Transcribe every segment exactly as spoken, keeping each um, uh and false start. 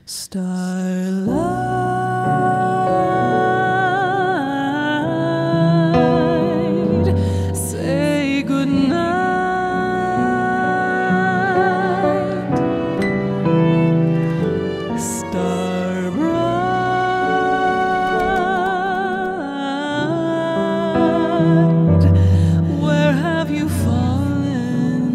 Starlight, say goodnight. Star bright, where have you fallen?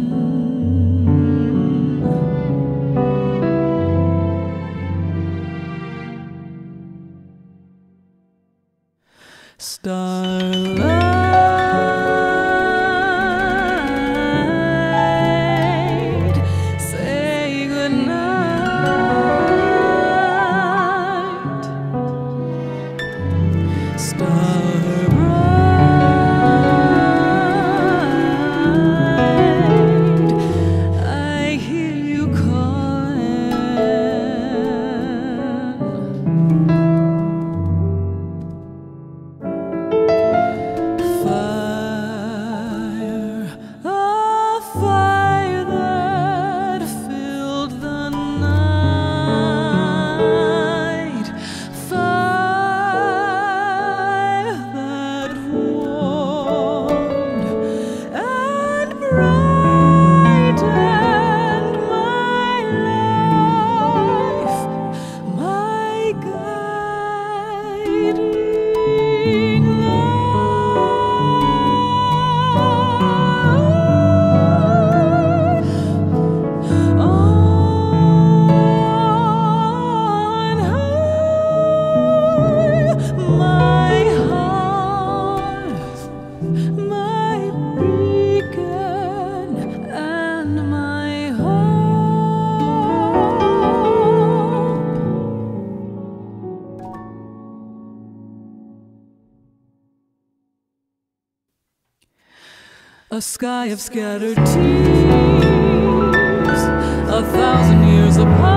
Starlight, say goodnight. Star bright, I hear you calling. Fire, a fire that filled the night. Fire that warmed and brightened my life, my guiding on high, my heart, my beacon, and my hope. A sky of scattered tears, a thousand years apart.